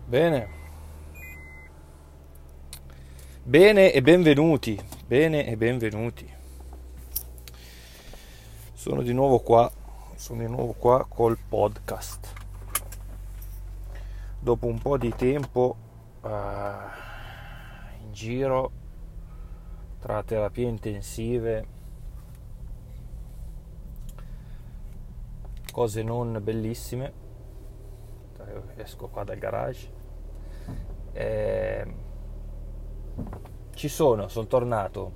Bene, bene e benvenuti, bene e benvenuti. Sono di nuovo qua col podcast. Dopo un po' di tempo in giro, tra terapie intensive, cose non bellissime, esco qua dal garage. Sono tornato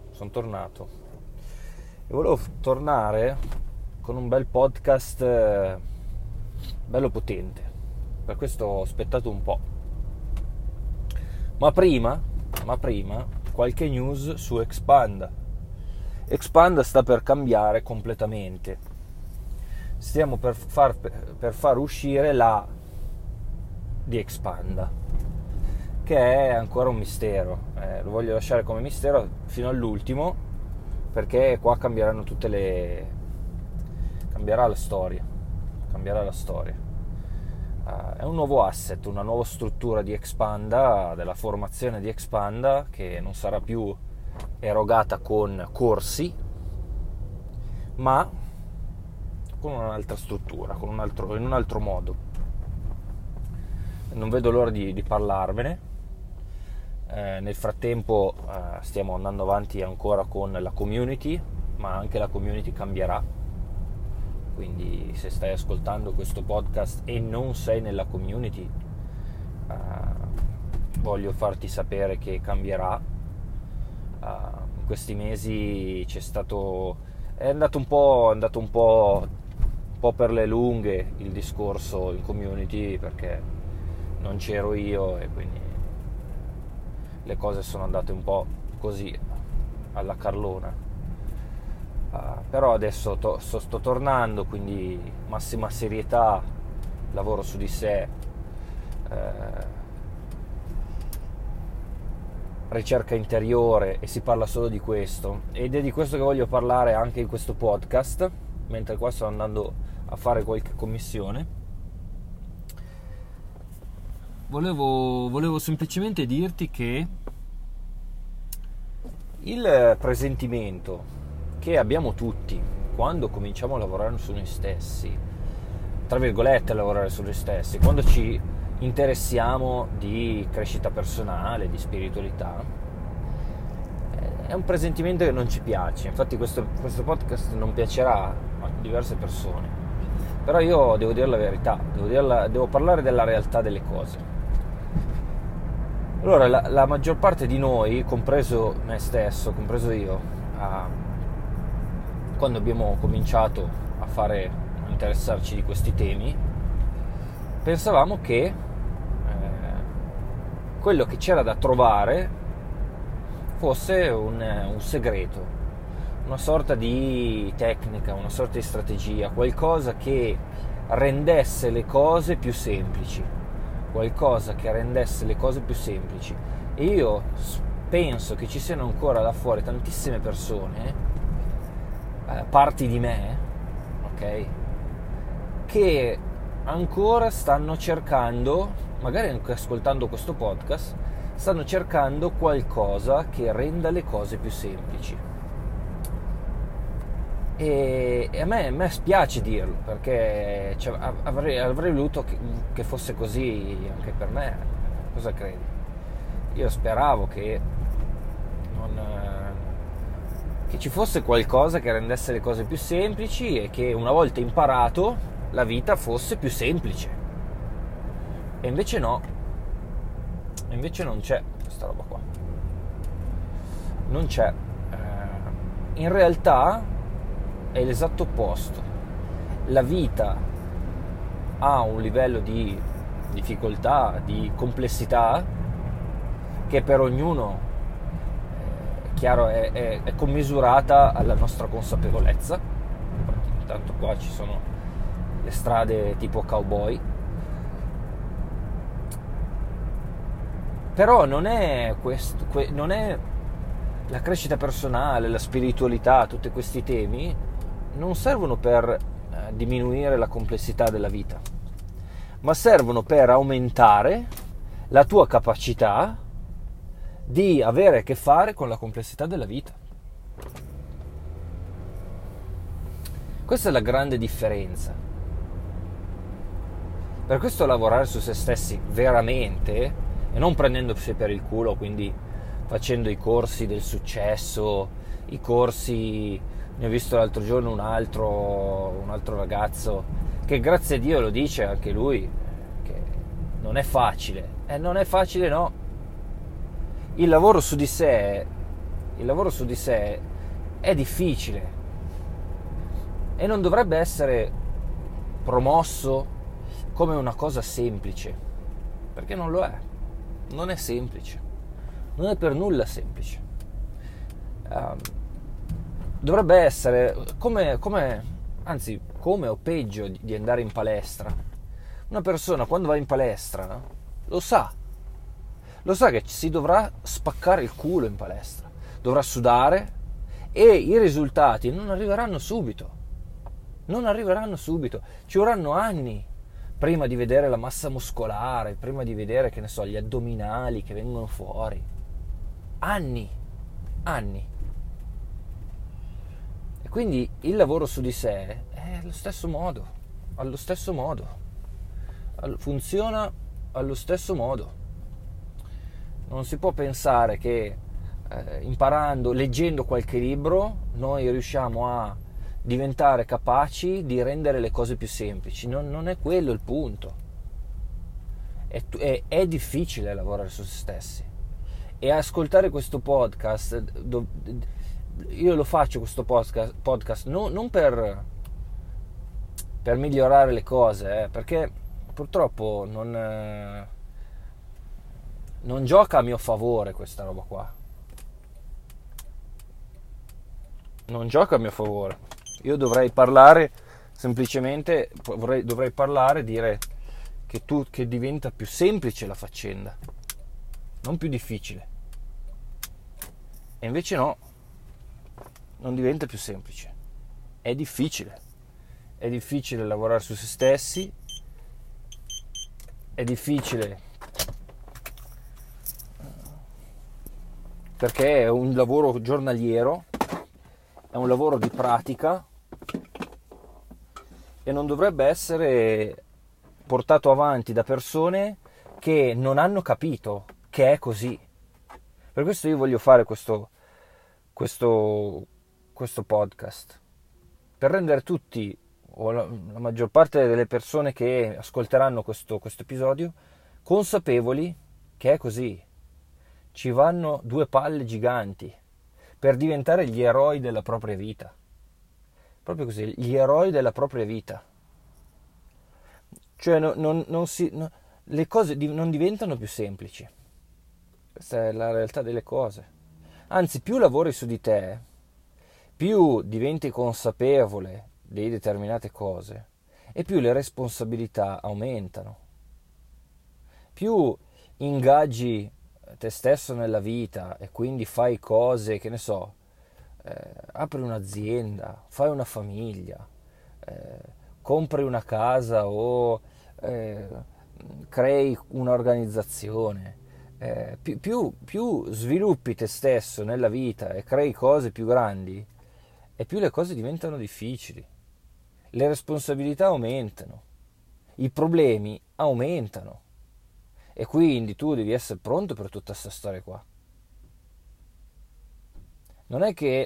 e volevo tornare con un bel podcast bello potente. Per questo ho aspettato un po', ma prima qualche news su Expanda. Sta per cambiare completamente. Stiamo per far uscire la di Expanda, che è ancora un mistero. Lo voglio lasciare come mistero fino all'ultimo, perché qua cambierà la storia. È un nuovo asset, una nuova struttura di Expanda, della formazione di Expanda, che non sarà più erogata con corsi, ma con un'altra struttura, in un altro modo. Non vedo l'ora di parlarvene. Nel frattempo stiamo andando avanti ancora con la community, ma anche la community cambierà. Quindi se stai ascoltando questo podcast e non sei nella community, voglio farti sapere che cambierà. In questi mesi è andato un po' per le lunghe il discorso in community, perché non c'ero io e quindi le cose sono andate un po' così alla carlona. Però adesso sto tornando, quindi massima serietà, lavoro su di sé, ricerca interiore, e si parla solo di questo, ed è di questo che voglio parlare anche in questo podcast, mentre qua sto andando a fare qualche commissione. Volevo semplicemente dirti che il presentimento che abbiamo tutti quando cominciamo a lavorare su noi stessi, tra virgolette a lavorare su noi stessi, quando ci interessiamo di crescita personale, di spiritualità, è un presentimento che non ci piace. Infatti questo podcast non piacerà a diverse persone, però io devo dire la verità, devo parlare della realtà delle cose. Allora, la maggior parte di noi, compreso me stesso, compreso io, quando abbiamo cominciato a interessarci di questi temi, pensavamo che quello che c'era da trovare fosse un segreto, una sorta di tecnica, una sorta di strategia, qualcosa che rendesse le cose più semplici. E io penso che ci siano ancora là fuori tantissime persone, parti di me, ok, che ancora stanno cercando, magari anche ascoltando questo podcast, stanno cercando qualcosa che renda le cose più semplici. E a me spiace dirlo, perché avrei voluto che fosse così anche per me. Cosa credi? Io speravo che ci fosse qualcosa che rendesse le cose più semplici, e che una volta imparato la vita fosse più semplice. E invece no. Invece non c'è questa roba qua. Non c'è. In realtà è l'esatto opposto. La vita ha un livello di difficoltà, di complessità, che per ognuno, chiaro, è commisurata alla nostra consapevolezza. Intanto qua ci sono le strade tipo cowboy, però non è questo, non è la crescita personale, la spiritualità, tutti questi temi non servono per diminuire la complessità della vita, ma servono per aumentare la tua capacità di avere a che fare con la complessità della vita. Questa è la grande differenza. Per questo lavorare su se stessi veramente, e non prendendosi per il culo, quindi facendo i corsi del successo, i corsi, ne ho visto l'altro giorno un altro ragazzo che grazie a Dio lo dice anche lui, che non è facile. Non è facile, no. Il lavoro su di sé è difficile e non dovrebbe essere promosso come una cosa semplice, perché non lo è. Non è semplice, non è per nulla semplice. Dovrebbe essere come o peggio di andare in palestra. Una persona quando va in palestra, no? lo sa che si dovrà spaccare il culo in palestra, dovrà sudare e i risultati non arriveranno subito, ci vorranno anni prima di vedere la massa muscolare, prima di vedere, che ne so, gli addominali che vengono fuori. Anni. E quindi il lavoro su di sé è allo stesso modo, funziona allo stesso modo. Non si può pensare che imparando, leggendo qualche libro, noi riusciamo a diventare capaci di rendere le cose più semplici. Non è quello il punto. È difficile lavorare su se stessi. E ascoltare questo podcast, io lo faccio questo podcast non per migliorare le cose, perché purtroppo non gioca a mio favore questa roba qua. Non gioca a mio favore. Io dovrei parlare semplicemente, dovrei parlare, dire che diventa più semplice la faccenda, non più difficile. E invece no, non diventa più semplice. È difficile lavorare su se stessi, è difficile perché è un lavoro giornaliero, è un lavoro di pratica e non dovrebbe essere portato avanti da persone che non hanno capito che è così. Per questo io voglio fare questo podcast, per rendere tutti, o la maggior parte delle persone che ascolteranno questo episodio, consapevoli che è così. Ci vanno 2 palle giganti per diventare gli eroi della propria vita. Proprio così, gli eroi della propria vita. Cioè le cose non diventano più semplici. Questa è la realtà delle cose. Anzi, più lavori su di te, più diventi consapevole di determinate cose e più le responsabilità aumentano. Più ingaggi te stesso nella vita e quindi fai cose, che ne so, apri un'azienda, fai una famiglia, compri una casa o crei un'organizzazione, più sviluppi te stesso nella vita e crei cose più grandi, e più le cose diventano difficili, le responsabilità aumentano, i problemi aumentano, e quindi tu devi essere pronto per tutta questa storia qua. Non è che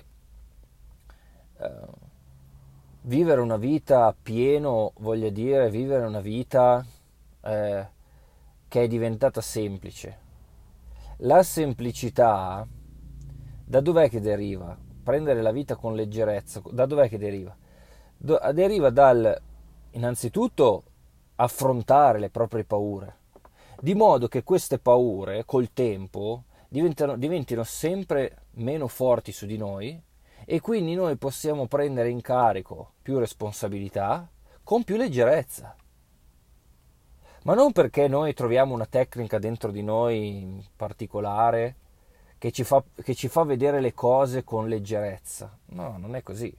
vivere una vita pieno voglia dire vivere una vita che è diventata semplice. La semplicità da dov'è che deriva? Prendere la vita con leggerezza, da dov'è che deriva? Deriva dal, innanzitutto, affrontare le proprie paure, di modo che queste paure col tempo diventino sempre meno forti su di noi, e quindi noi possiamo prendere in carico più responsabilità con più leggerezza. Ma non perché noi troviamo una tecnica dentro di noi in particolare che ci fa vedere le cose con leggerezza. No, non è così.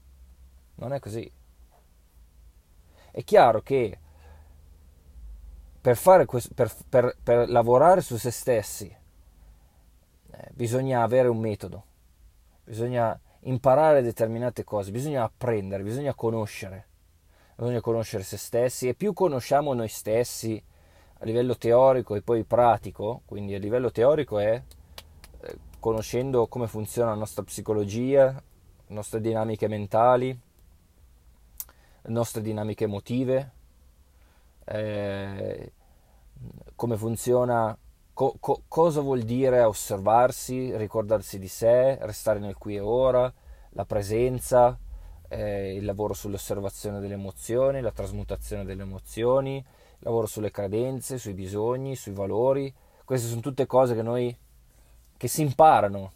Non è così. È chiaro che per lavorare su se stessi, bisogna avere un metodo, bisogna imparare determinate cose, bisogna apprendere, bisogna conoscere se stessi, e più conosciamo noi stessi a livello teorico e poi pratico. Quindi a livello teorico è conoscendo come funziona la nostra psicologia, le nostre dinamiche mentali, le nostre dinamiche emotive, come funziona, cosa vuol dire osservarsi, ricordarsi di sé, restare nel qui e ora, la presenza, il lavoro sull'osservazione delle emozioni, la trasmutazione delle emozioni, il lavoro sulle credenze, sui bisogni, sui valori. Queste sono tutte cose che si imparano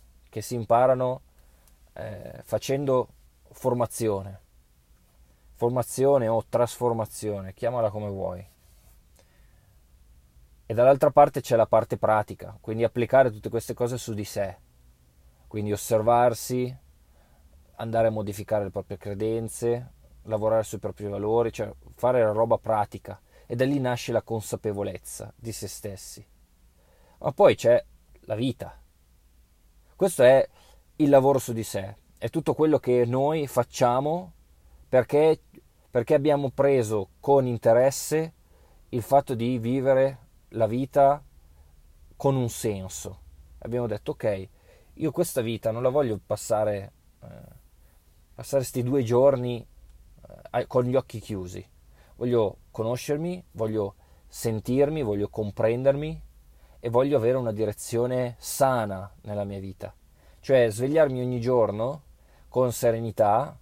facendo formazione o trasformazione, chiamala come vuoi. E dall'altra parte c'è la parte pratica, quindi applicare tutte queste cose su di sé, quindi osservarsi, andare a modificare le proprie credenze, lavorare sui propri valori, cioè fare la roba pratica, e da lì nasce la consapevolezza di se stessi. Ma poi c'è la vita. Questo è il lavoro su di sé, è tutto quello che noi facciamo perché abbiamo preso con interesse il fatto di vivere la vita con un senso. Abbiamo detto, ok, io questa vita non la voglio passare sti 2 giorni con gli occhi chiusi. Voglio conoscermi, voglio sentirmi, voglio comprendermi e voglio avere una direzione sana nella mia vita. Cioè svegliarmi ogni giorno con serenità,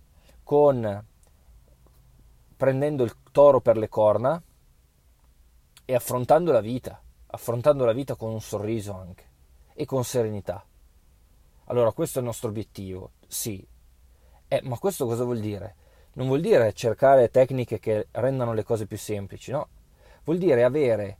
prendendo il toro per le corna e affrontando la vita con un sorriso anche e con serenità. Allora questo è il nostro obiettivo, sì. Ma questo cosa vuol dire? Non vuol dire cercare tecniche che rendano le cose più semplici, no. Vuol dire avere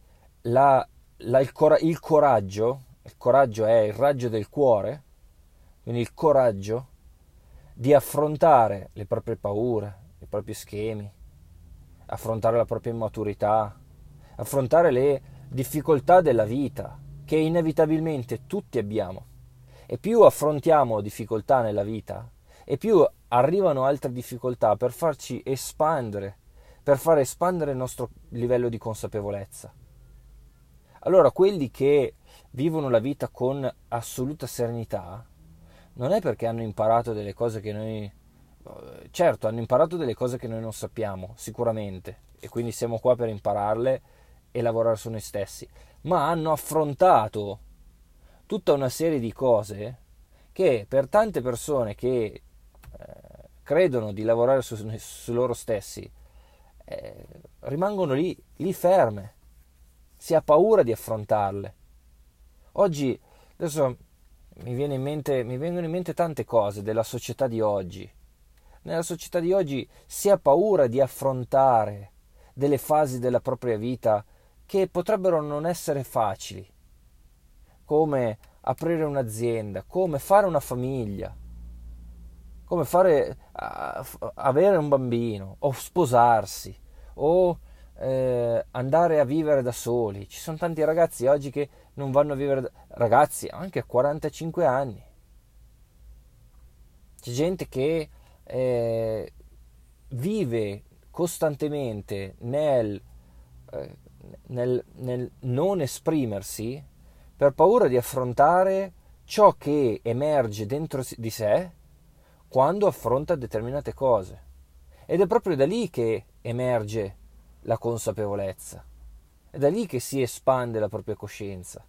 il coraggio è il raggio del cuore, quindi il coraggio di affrontare le proprie paure, i propri schemi, affrontare la propria immaturità, affrontare le difficoltà della vita, che inevitabilmente tutti abbiamo. E più affrontiamo difficoltà nella vita, e più arrivano altre difficoltà per farci espandere, per far espandere il nostro livello di consapevolezza. Allora, quelli che vivono la vita con assoluta serenità non è perché hanno imparato delle cose che noi... Certo, hanno imparato delle cose che noi non sappiamo, sicuramente, e quindi siamo qua per impararle e lavorare su noi stessi, ma hanno affrontato tutta una serie di cose che per tante persone che credono di lavorare su loro stessi rimangono lì ferme, si ha paura di affrontarle. Oggi, adesso vengono in mente tante cose della società di oggi. Nella società di oggi si ha paura di affrontare delle fasi della propria vita che potrebbero non essere facili, come aprire un'azienda, come fare una famiglia, come avere un bambino, o sposarsi, o andare a vivere da soli. Ci sono tanti ragazzi oggi che non vanno a vivere, ragazzi anche a 45 anni. C'è gente che vive costantemente nel non esprimersi per paura di affrontare ciò che emerge dentro di sé quando affronta determinate cose. Ed è proprio da lì che emerge la consapevolezza, è da lì che si espande la propria coscienza.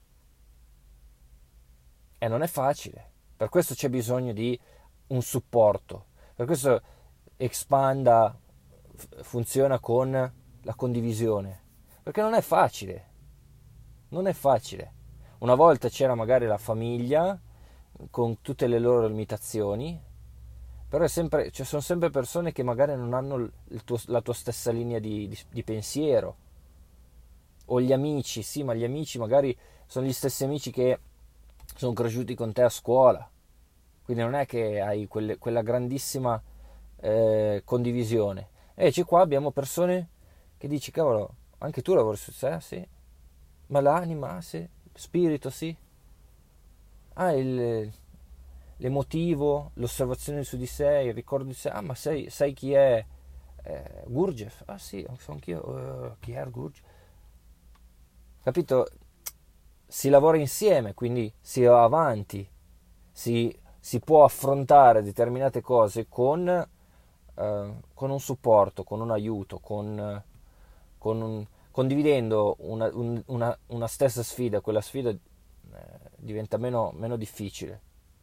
E non è facile, per questo c'è bisogno di un supporto, per questo Expanda funziona con la condivisione, perché non è facile, non è facile. Una volta c'era magari la famiglia con tutte le loro limitazioni, però ci sono sempre persone che magari non hanno la tua stessa linea di pensiero, o gli amici, sì, ma gli amici magari sono gli stessi amici che sono cresciuti con te a scuola, quindi non è che hai quella grandissima condivisione. E invece qua abbiamo persone che dici, cavolo, Anche tu lavori su sé, sì. Ma l'anima, sì. Spirito, sì. Ah, l'emotivo, l'osservazione su di sé, il ricordo di sé. Ah, ma sai chi è Gurdjieff? Ah sì, so anch'io. Chi è Gurdjieff? Capito? Si lavora insieme, quindi si va avanti, si può affrontare determinate cose con un supporto, con un aiuto, condividendo una stessa sfida. Quella sfida diventa meno difficile.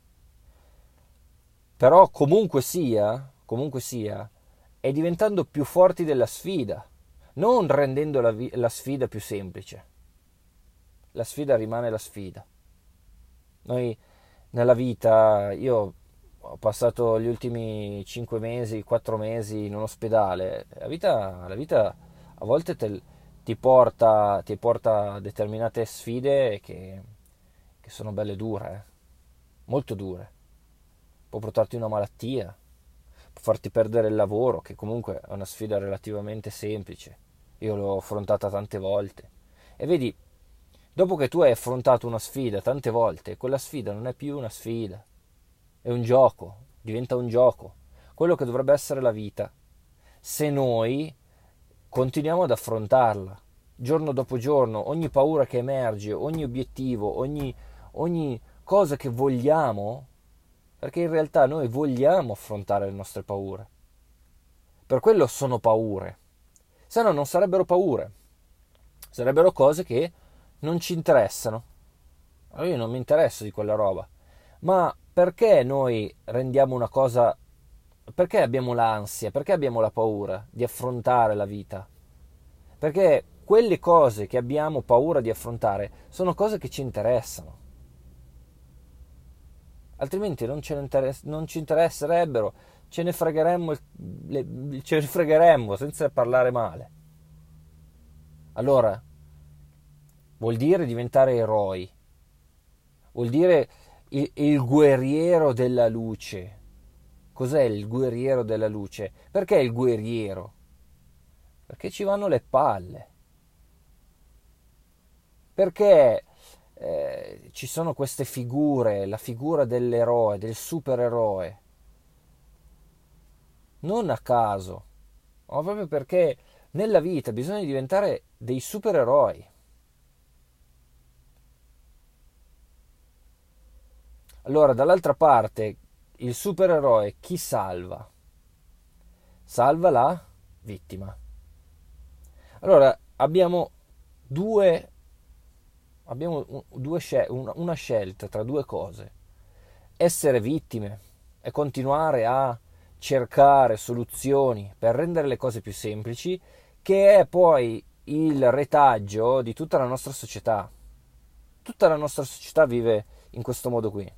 Però comunque sia, è diventando più forti della sfida, non rendendo la sfida più semplice. La sfida rimane la sfida. Noi nella vita, io ho passato gli ultimi 5 mesi, 4 mesi in un ospedale. La vita a volte ti porta a determinate sfide che sono belle dure, molto dure. Può portarti una malattia, può farti perdere il lavoro, che comunque è una sfida relativamente semplice. Io l'ho affrontata tante volte. E vedi, dopo che tu hai affrontato una sfida tante volte, quella sfida non è più una sfida, è un gioco, diventa un gioco, quello che dovrebbe essere la vita, se noi continuiamo ad affrontarla, giorno dopo giorno, ogni paura che emerge, ogni obiettivo, ogni cosa che vogliamo, perché in realtà noi vogliamo affrontare le nostre paure. Per quello sono paure, se no non sarebbero paure, sarebbero cose che non ci interessano. Allora io non mi interesso di quella roba. Ma perché noi rendiamo una cosa... Perché abbiamo l'ansia? Perché abbiamo la paura di affrontare la vita? Perché quelle cose che abbiamo paura di affrontare sono cose che ci interessano. Altrimenti non ci interesserebbero, ce ne fregheremmo senza parlare male. Allora, vuol dire diventare eroi, vuol dire il guerriero della luce. Cos'è il guerriero della luce? Perché il guerriero? Perché ci vanno le palle. Perché ci sono queste figure, la figura dell'eroe, del supereroe. Non a caso, ma proprio perché nella vita bisogna diventare dei supereroi. Allora, dall'altra parte, il supereroe chi salva? Salva la vittima. Allora, una scelta tra due cose. Essere vittime e continuare a cercare soluzioni per rendere le cose più semplici, che è poi il retaggio di tutta la nostra società. Tutta la nostra società vive in questo modo qui.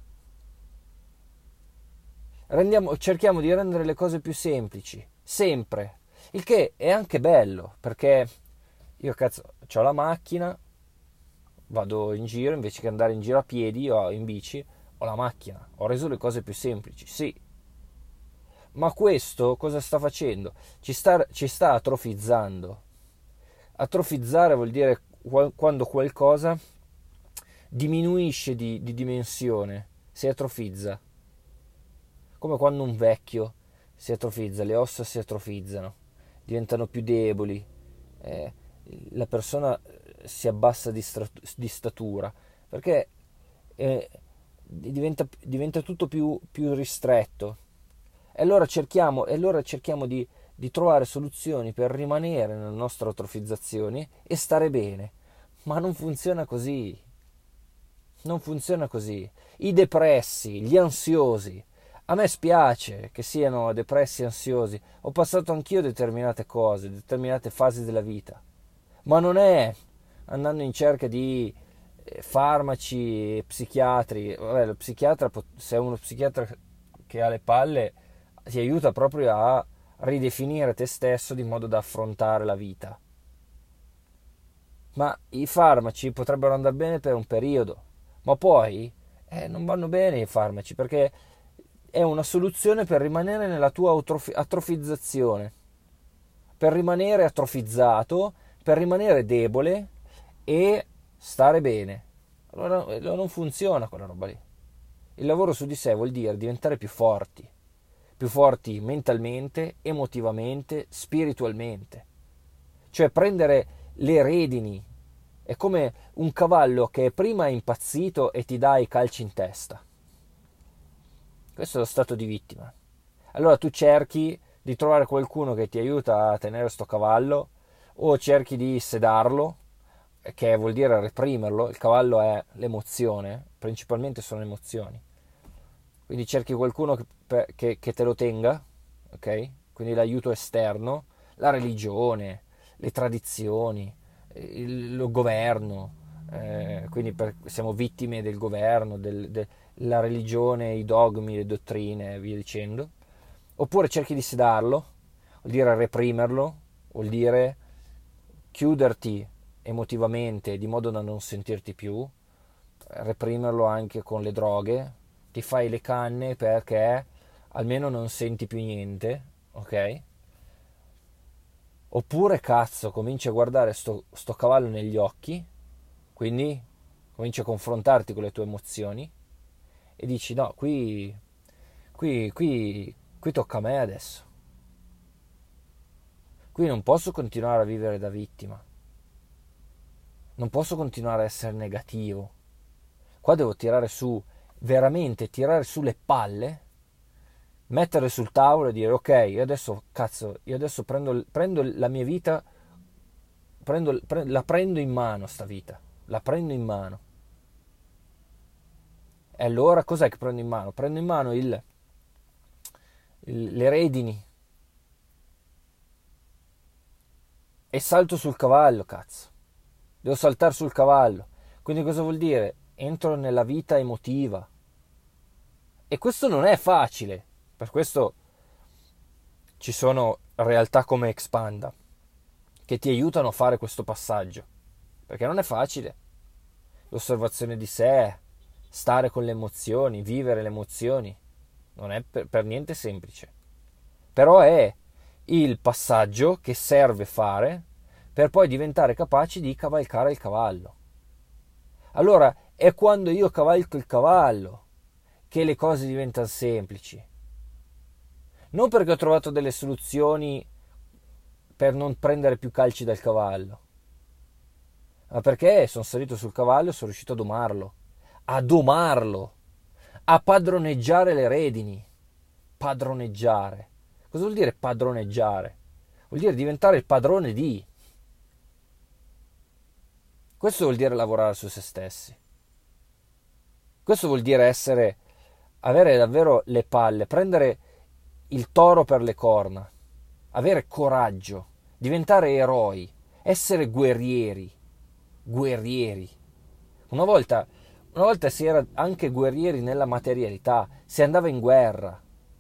Cerchiamo di rendere le cose più semplici, sempre, il che è anche bello, perché io ho la macchina, vado in giro, invece che andare in giro a piedi o in bici, ho la macchina, ho reso le cose più semplici, sì, ma questo cosa sta facendo? Ci sta atrofizzando. Atrofizzare vuol dire quando qualcosa diminuisce di dimensione, si atrofizza. Come quando un vecchio si atrofizza, le ossa si atrofizzano, diventano più deboli, la persona si abbassa di statura, perché diventa tutto più ristretto. E allora cerchiamo di trovare soluzioni per rimanere nella nostra atrofizzazione e stare bene, ma non funziona così. Non funziona così. I depressi, gli ansiosi, a me spiace che siano depressi e ansiosi, ho passato anch'io determinate cose, determinate fasi della vita, ma non è andando in cerca di farmaci e psichiatri. Vabbè, lo psichiatra, se è uno psichiatra che ha le palle, ti aiuta proprio a ridefinire te stesso di modo da affrontare la vita. Ma i farmaci potrebbero andare bene per un periodo, ma poi non vanno bene i farmaci, perché è una soluzione per rimanere nella tua atrofizzazione, per rimanere atrofizzato, per rimanere debole e stare bene. Allora non funziona quella roba lì. Il lavoro su di sé vuol dire diventare più forti mentalmente, emotivamente, spiritualmente. Cioè prendere le redini. È come un cavallo che prima è impazzito e ti dà i calci in testa. Questo è lo stato di vittima. Allora tu cerchi di trovare qualcuno che ti aiuta a tenere sto cavallo, o cerchi di sedarlo, che vuol dire reprimerlo. Il cavallo è l'emozione, principalmente sono emozioni. Quindi cerchi qualcuno che te lo tenga, ok? Quindi l'aiuto esterno, la religione, le tradizioni, il governo, quindi siamo vittime del governo, della religione, i dogmi, le dottrine e via dicendo. Oppure cerchi di sedarlo, vuol dire reprimerlo, vuol dire chiuderti emotivamente di modo da non sentirti più, reprimerlo anche con le droghe, ti fai le canne perché almeno non senti più niente, ok? Oppure cazzo, cominci a guardare sto cavallo negli occhi, quindi cominci a confrontarti con le tue emozioni e dici no, qui tocca a me adesso. Qui non posso continuare a vivere da vittima. Non posso continuare a essere negativo. Qua devo tirare su, veramente tirare su le palle, mettere sul tavolo e dire ok, io adesso prendo la mia vita, la prendo in mano sta vita, la prendo in mano. E allora cos'è che prendo in mano? Prendo in mano le redini e salto sul cavallo, cazzo. Devo saltare sul cavallo. Quindi cosa vuol dire? Entro nella vita emotiva. E questo non è facile. Per questo ci sono realtà come Expanda che ti aiutano a fare questo passaggio. Perché non è facile. L'osservazione di sé, stare con le emozioni, vivere le emozioni, non è per niente semplice. Però è il passaggio che serve fare per poi diventare capaci di cavalcare il cavallo. Allora è quando io cavalco il cavallo che le cose diventano semplici. Non perché ho trovato delle soluzioni per non prendere più calci dal cavallo, ma perché sono salito sul cavallo e sono riuscito a domarlo, a padroneggiare le redini. Padroneggiare. Cosa vuol dire padroneggiare? Vuol dire diventare il padrone di. Questo vuol dire lavorare su se stessi. Questo vuol dire avere davvero le palle, prendere il toro per le corna, avere coraggio, diventare eroi, essere guerrieri. Una volta si era anche guerrieri nella materialità, si andava in guerra,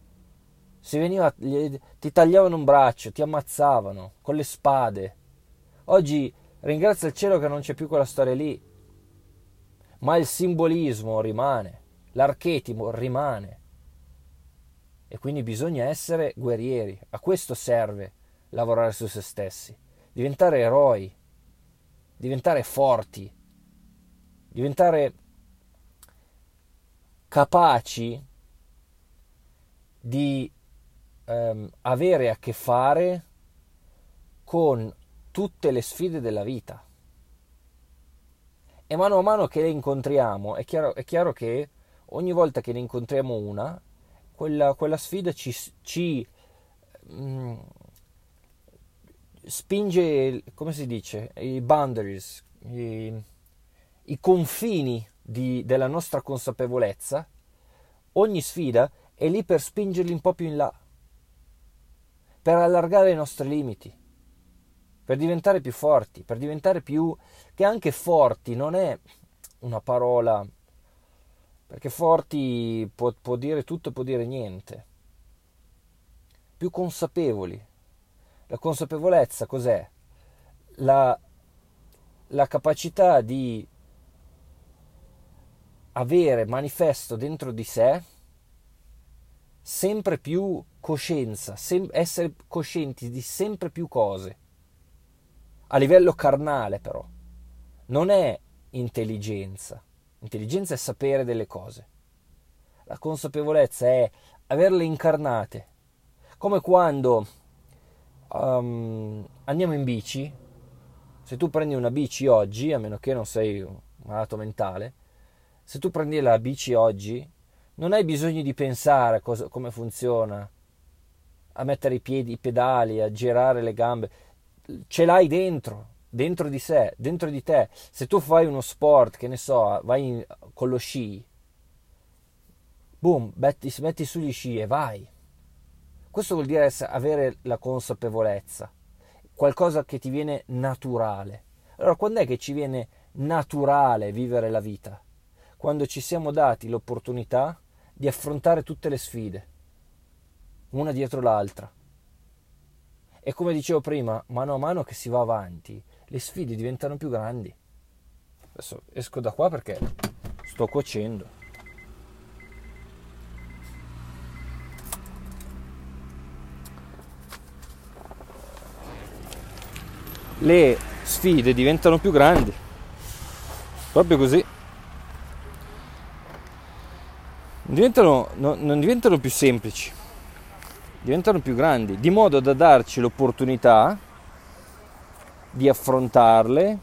ti tagliavano un braccio, ti ammazzavano con le spade. Oggi ringrazia il cielo che non c'è più quella storia lì, ma il simbolismo rimane, l'archetipo rimane. E quindi bisogna essere guerrieri. A questo serve lavorare su se stessi, diventare eroi, diventare forti, diventare capaci di avere a che fare con tutte le sfide della vita. E mano a mano che le incontriamo, è chiaro che ogni volta che ne incontriamo una, quella sfida ci spinge, come si dice, i boundaries, i confini della nostra consapevolezza. Ogni sfida è lì per spingerli un po' più in là, per allargare i nostri limiti, per diventare più forti, per diventare più. Che anche forti non è una parola, perché forti può dire tutto e può dire niente. Più consapevoli. La consapevolezza cos'è? La capacità di avere manifesto dentro di sé sempre più coscienza, essere coscienti di sempre più cose. a livello carnale però, non è intelligenza. Intelligenza è sapere delle cose. La consapevolezza è averle incarnate. Come quando andiamo in bici, se tu prendi una bici oggi, a meno che non sei un malato mentale, se tu prendi la bici oggi, non hai bisogno di pensare a come funziona, a mettere i piedi, i pedali, a girare le gambe. Ce l'hai dentro di sé, dentro di te. Se tu fai uno sport, che ne so, vai con lo sci, boom, metti sugli sci e vai. Questo vuol dire avere la consapevolezza, qualcosa che ti viene naturale. Allora, quando è che ci viene naturale vivere la vita? Quando ci siamo dati l'opportunità di affrontare tutte le sfide, una dietro l'altra. E come dicevo prima, mano a mano che si va avanti, le sfide diventano più grandi. Adesso esco da qua perché sto cuocendo. Le sfide diventano più grandi, proprio così. Non diventano più semplici, diventano più grandi, di modo da darci l'opportunità di affrontarle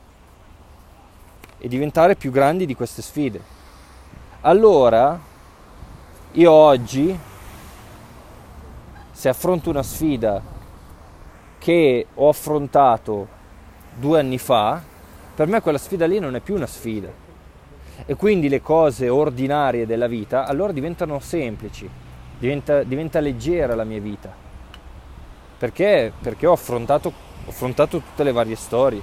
e diventare più grandi di queste sfide. Allora, io oggi, se affronto una sfida che ho affrontato 2 anni fa, per me quella sfida lì non è più una sfida. E quindi le cose ordinarie della vita allora diventano semplici, diventa leggera la mia vita. Perché? Perché ho affrontato tutte le varie storie.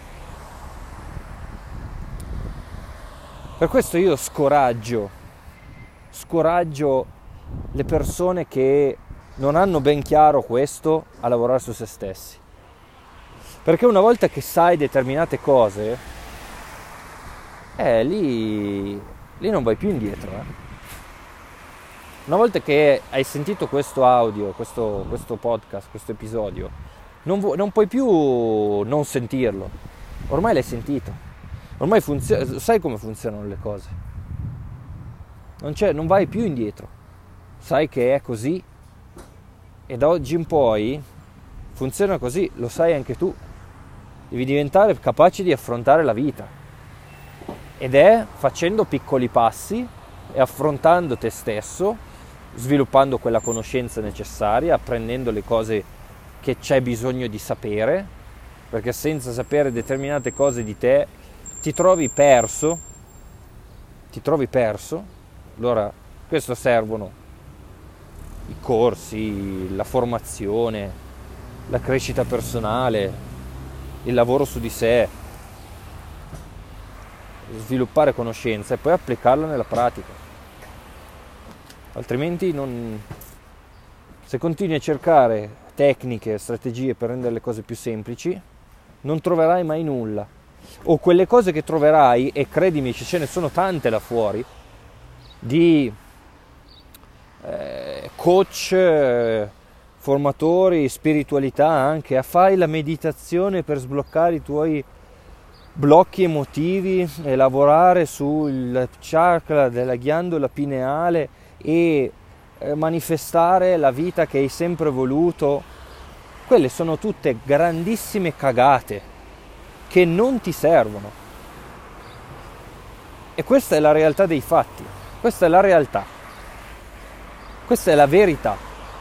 Per questo io scoraggio le persone che non hanno ben chiaro questo a lavorare su se stessi. Perché una volta che sai determinate cose, lì non vai più indietro. Una volta che hai sentito questo audio, questo podcast, questo episodio, non puoi più non sentirlo. Ormai l'hai sentito. Ormai sai come funzionano le cose. Non vai più indietro. Sai che è così. E da oggi in poi funziona così, lo sai anche tu. Devi diventare capace di affrontare la vita. Ed è facendo piccoli passi e affrontando te stesso, sviluppando quella conoscenza necessaria, apprendendo le cose che c'è bisogno di sapere, perché senza sapere determinate cose di te ti trovi perso. Allora, questo servono i corsi, la formazione, la crescita personale, il lavoro su di sé, sviluppare conoscenza e poi applicarla nella pratica. Altrimenti se continui a cercare tecniche, strategie per rendere le cose più semplici, non troverai mai nulla. O quelle cose che troverai, e credimi ce ne sono tante là fuori, di coach, formatori, spiritualità anche, fai la meditazione per sbloccare i tuoi blocchi emotivi e lavorare sul chakra della ghiandola pineale e manifestare la vita che hai sempre voluto. Quelle sono tutte grandissime cagate che non ti servono. E questa è la realtà dei fatti, questa è la realtà. Questa è la verità.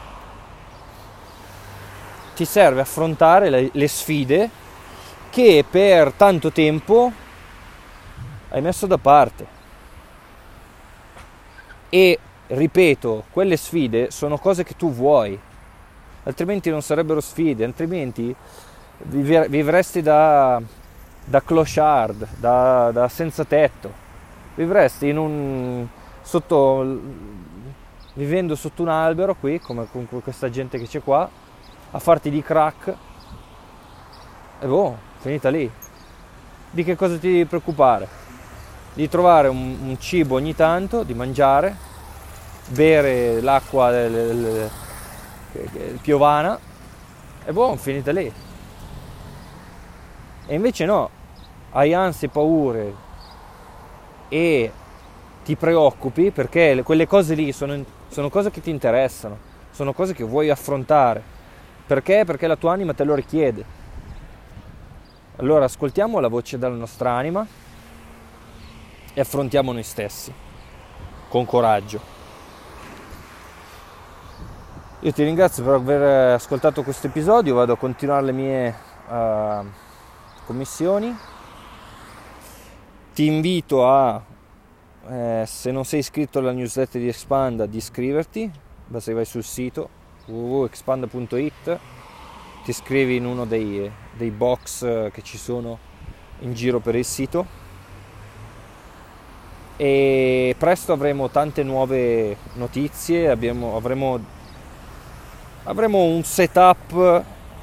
Ti serve affrontare le sfide che per tanto tempo hai messo da parte. E, ripeto, quelle sfide sono cose che tu vuoi, altrimenti non sarebbero sfide, altrimenti vivresti da clochard, da senza tetto. Vivresti vivendo sotto un albero qui, come con questa gente che c'è qua, a farti di crack e finita lì. Di che cosa ti devi preoccupare? Di trovare un cibo ogni tanto, di mangiare, bere l'acqua piovana e finita lì. E invece no, hai ansie, paure e ti preoccupi perché quelle cose lì sono cose che ti interessano, sono cose che vuoi affrontare. Perché? Perché la tua anima te lo richiede. Allora ascoltiamo la voce della nostra anima e affrontiamo noi stessi con coraggio. Io ti ringrazio per aver ascoltato questo episodio, vado a continuare le mie commissioni. Ti invito a, se non sei iscritto alla newsletter di Expanda, di iscriverti. Basta che vai sul sito www.expanda.it, ti iscrivi in uno dei box che ci sono in giro per il sito, e presto avremo tante nuove notizie, avremo un setup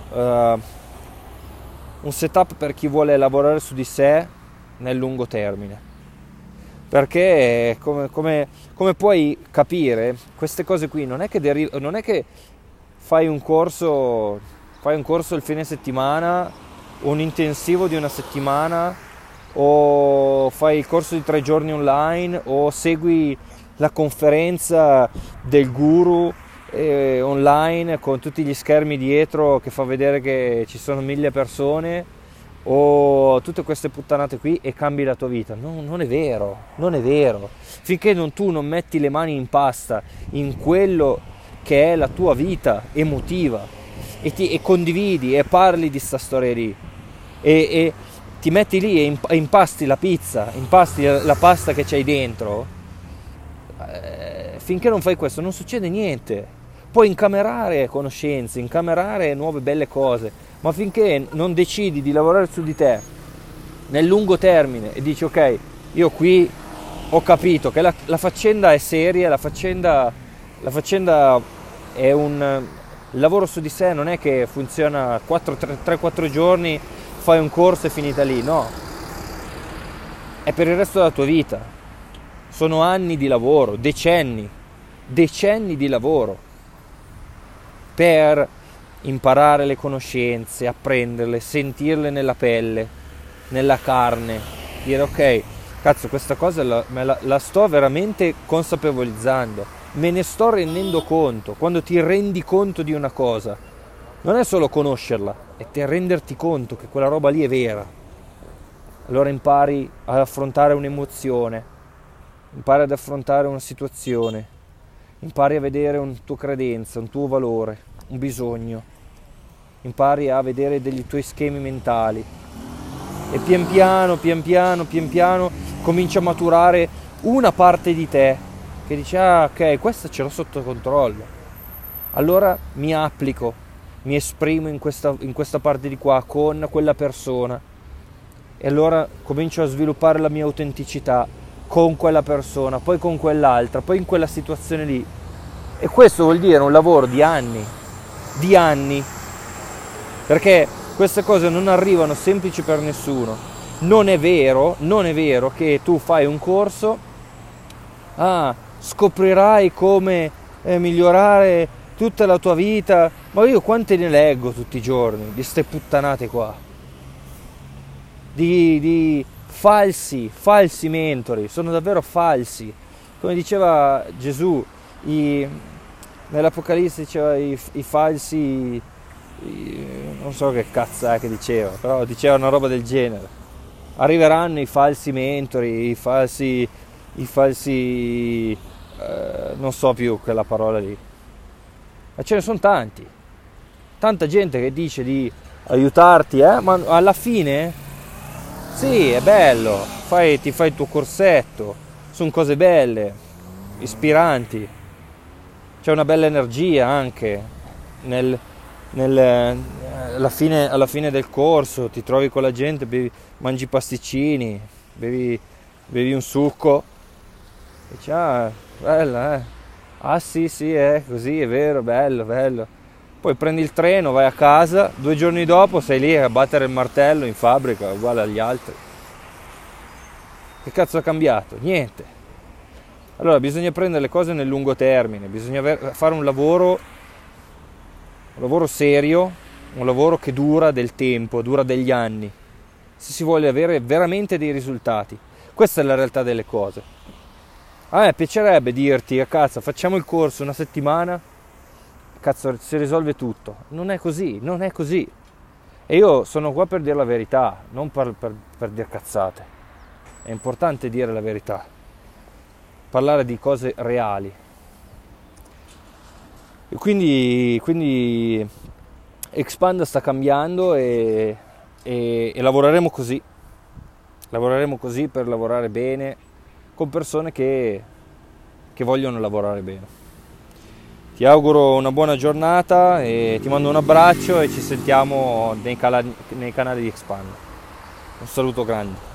per chi vuole lavorare su di sé nel lungo termine, perché come puoi capire, queste cose qui non è che fai un corso il fine settimana, un intensivo di una settimana, o fai il corso di 3 giorni online, o segui la conferenza del guru online con tutti gli schermi dietro che fa vedere che ci sono 1000 persone, o tutte queste puttanate qui, e cambi la tua vita. Non è vero. Finché tu non metti le mani in pasta in quello che è la tua vita emotiva e condividi e parli di sta storia lì e ti metti lì e impasti la pizza, impasti la pasta che c'hai dentro, finché non fai questo non succede niente. Puoi incamerare conoscenze, incamerare nuove belle cose, ma finché non decidi di lavorare su di te nel lungo termine e dici ok, io qui ho capito che la faccenda è seria, la faccenda è il lavoro su di sé non è che funziona 3-4 giorni, fai un corso e finita lì, no, è per il resto della tua vita, sono anni di lavoro, decenni di lavoro per imparare le conoscenze, apprenderle, sentirle nella pelle, nella carne, dire ok, cazzo, questa cosa la sto veramente consapevolizzando, me ne sto rendendo conto. Quando ti rendi conto di una cosa, non è solo conoscerla, è renderti conto che quella roba lì è vera. Allora impari ad affrontare un'emozione, impari ad affrontare una situazione, impari a vedere una tua credenza, un tuo valore, un bisogno, impari a vedere degli tuoi schemi mentali, e pian piano comincia a maturare una parte di te che dice ah ok, questa ce l'ho sotto controllo, allora mi applico, mi esprimo in questa parte di qua con quella persona, e allora comincio a sviluppare la mia autenticità con quella persona, poi con quell'altra, poi in quella situazione lì. E questo vuol dire un lavoro di anni, perché queste cose non arrivano semplici per nessuno. Non è vero che tu fai un corso, scoprirai come migliorare tutta la tua vita, ma io quante ne leggo tutti i giorni di ste puttanate qua, di falsi mentori, sono davvero falsi, come diceva Gesù, nell'Apocalisse diceva i falsi, non so che cazzo è che diceva, però diceva una roba del genere. Arriveranno i falsi mentori, i falsi non so più quella parola lì, ma ce ne sono tanta gente che dice di aiutarti, ma alla fine sì, è bello, ti fai il tuo corsetto, sono cose belle, ispiranti, c'è una bella energia anche alla fine del corso, ti trovi con la gente, mangi pasticcini, bevi un succo e dici bella, sì è così, è vero, bello, poi prendi il treno, vai a casa, 2 giorni dopo sei lì a battere il martello in fabbrica uguale agli altri. Che cazzo è cambiato? Niente. Allora bisogna prendere le cose nel lungo termine, bisogna fare un lavoro serio, un lavoro che dura del tempo, dura degli anni, se si vuole avere veramente dei risultati. Questa è la realtà delle cose. A me piacerebbe dirti, cazzo, facciamo il corso una settimana, cazzo, si risolve tutto. Non è così, non è così. E io sono qua per dire la verità, non per dire cazzate. È importante dire la verità, parlare di cose reali. E quindi Expand sta cambiando e lavoreremo così. Lavoreremo così per lavorare bene con persone che vogliono lavorare bene. Ti auguro una buona giornata e ti mando un abbraccio e ci sentiamo nei canali di Expand. Un saluto grande.